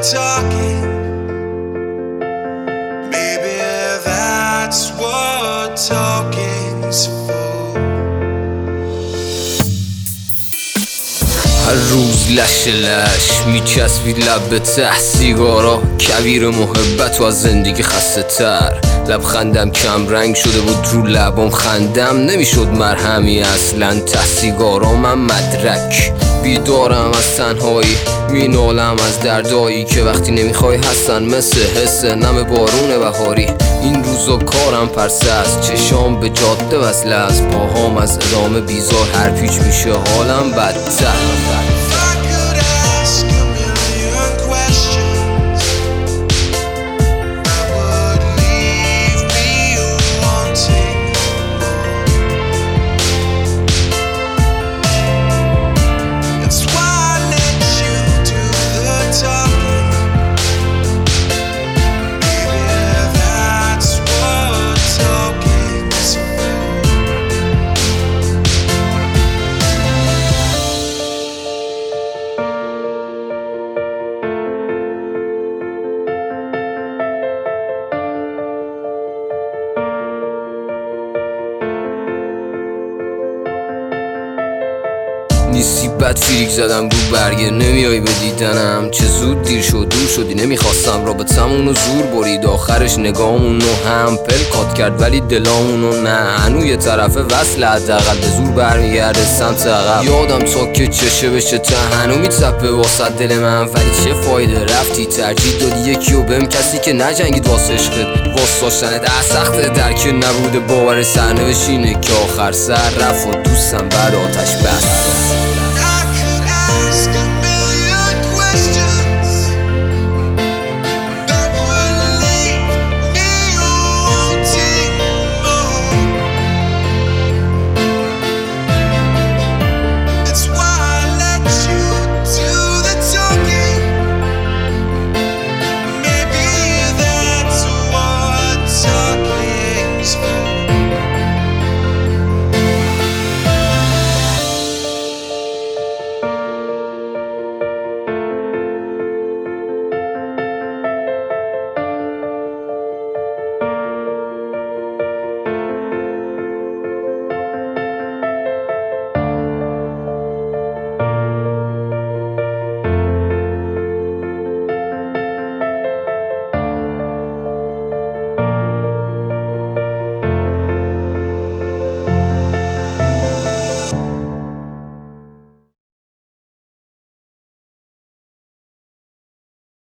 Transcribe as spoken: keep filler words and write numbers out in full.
talking. Maybe that's what talking's for. هر روز لش لش میچسبی لب به ته سیگارا، کویر محبت و از زندگی خسته تر. لبخندم کم رنگ شده بود رو لبام، خندم نمیشد مرهمی اصلا. ته سیگارا من مدرک، بیدارم از تنهایی، مینالم از دردایی که وقتی نمیخوای هستن، مثل حس نم بارون بهاری. این روزا کارم پرسه است، چشام به جاده وصله است، پاهام از ادامه بیزار، هر پیچ میشه حالم بدتر. نیستی بد فیریک زدم رو برگه، نمیای به دیدنم، چه زود دیر شد دور شدی. نمیخواستم رابطمونو زور برید، آخرش نگامونو هم پلکات کرد ولی دلامونو نه. هنو یه طرفه وصل حداقل به زور برمیگرده سمت عقب. یادم تا که چشه بشه تا هنو میتپه واسه دل من، ولی چه فایده رفتی ترجیح دادی یکیو بهم، کسی که نجنگید واسه عشقت. واسه داشتن ده سخته درک نبوده، باور سرنوشت اینه که آخر سر رفت و دوستم بعد آتش بست.